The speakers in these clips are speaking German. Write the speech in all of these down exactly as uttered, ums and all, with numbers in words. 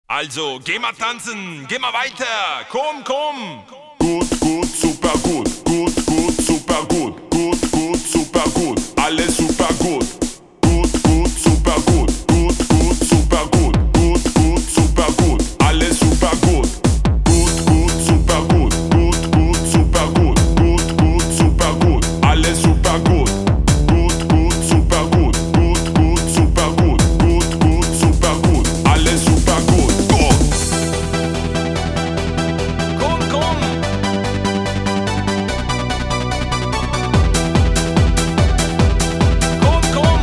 Also, geh mal tanzen, geh mal weiter, komm, komm. Gut, gut, super gut, gut, gut, super gut, gut, gut, super gut, alles super gut. Gut, gut, super gut, gut, gut, super gut, gut, gut, super gut, alles super gut. Gut, gut, super gut, gut, gut, super gut, gut, gut, super gut, alles super gut. Gut, gut, super gut, gut, gut, super gut, gut, gut, super gut, alles super gut. Komm, komm. Komm, komm.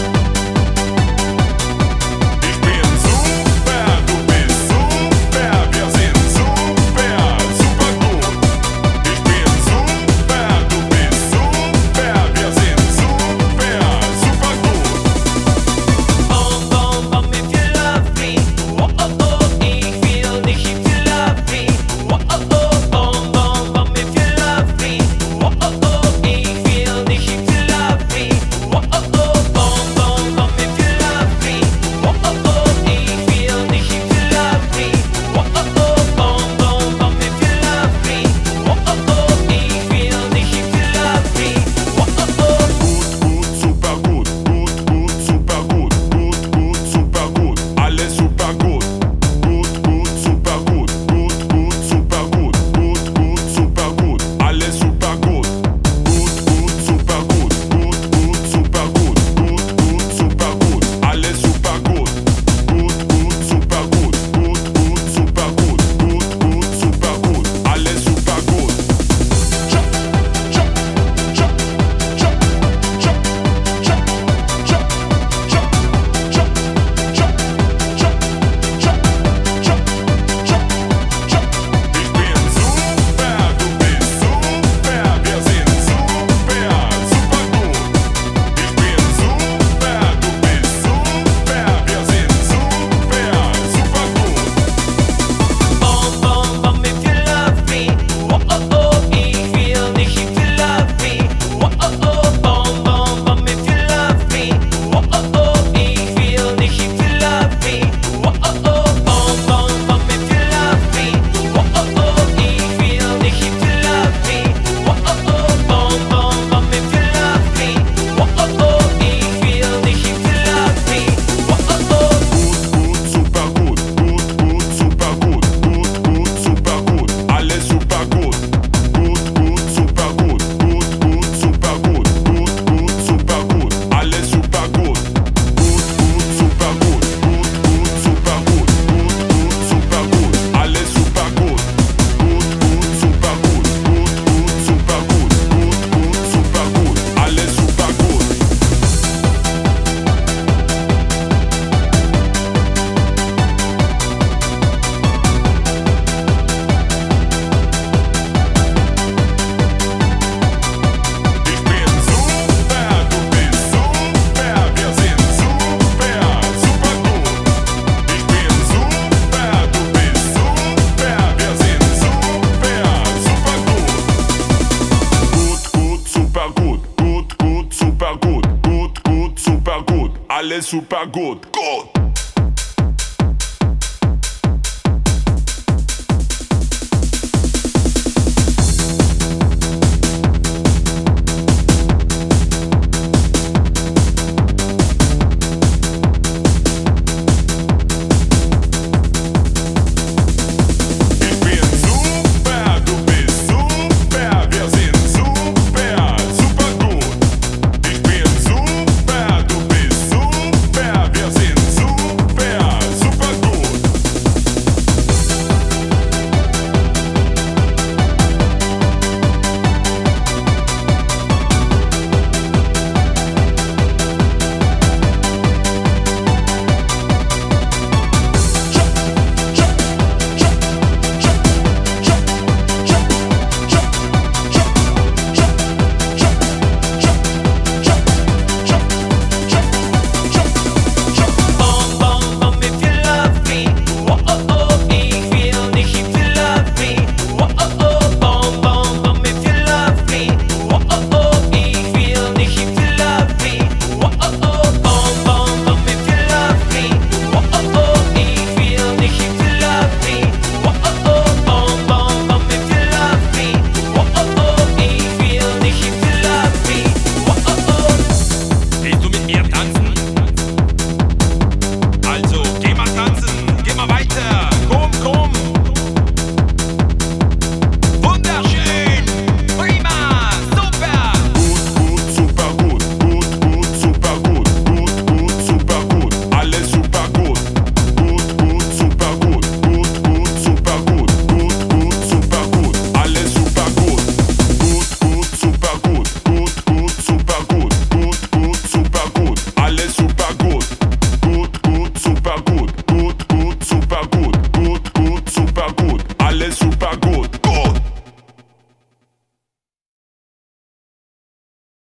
Ich bin super, du bist super, wir sind super, super gut. Ich bin super, du bist super, wir sind super, super gut. Bom, bom, bom, if you love me. Oh, oh, oh, ich will dich, if you love me. Oh, oh, oh, bom, bom, bom, if you love me. Oh, oh, oh, ich will dich, if you love me. Oh, oh, oh, bom, bom, bom, if you love me. Oh, oh, oh, ich will dich, if you love me. Oh, oh, oh, bom, bom, bom, if you love me. Oh, oh, oh, ich will dich, if you love me. Oh, oh, oh. Gut, gut, super gut, gut, gut, super gut, gut, gut, super gut, alles super gut. Gut, gut, super gut, gut, gut, super gut, gut, gut, super gut, alles super gut. Gut, gut, super gut, gut, gut, super gut, gut, gut, super gut, alles super gut. Gut, gut, super gut, gut, gut, super gut, gut, gut, super gut, alles super gut. Chop, chop, chop, chop, chop, chop, chop, chop, chop, chop, chop, chop, chop, chop, chop, chop. Ich bin super, du bist super, wir sind super, super gut. Ich bin super, du bist super, wir sind super, super gut. Bom, bom, bom, if you love me. Oh, oh, oh, ich will dich, if you love me. Oh, oh, oh, bom, bom, bom, if you love me. Oh, oh, oh, ich will dich, if you love me. Oh, oh, oh, bom, bom, bom, if you love me. Oh, oh, oh, ich will dich, if you love me. Oh, oh, oh, bom, bom, bom, if you love me. Oh, oh, oh, ich will dich, if you love me. Oh, oh, oh. Gut, gut, super gut, gut, gut, super gut, gut, gut, super gut, alles super gut. Gut, gut, super gut, gut, gut, super gut, gut, gut, super gut, alles super gut. Gut, gut, super gut, gut, gut, super gut, gut, gut, super gut, alles super gut. Gut, gut, super gut, gut, gut, super gut, gut, gut, super gut, alles super gut. Ich bin super, du bist super, wir sind super, super gut. Ich bin super, du bist super, wir sind super, super gut. Gut, gut, super gut, gut, gut, super gut, gut, gut, super gut, alles super gut, gut.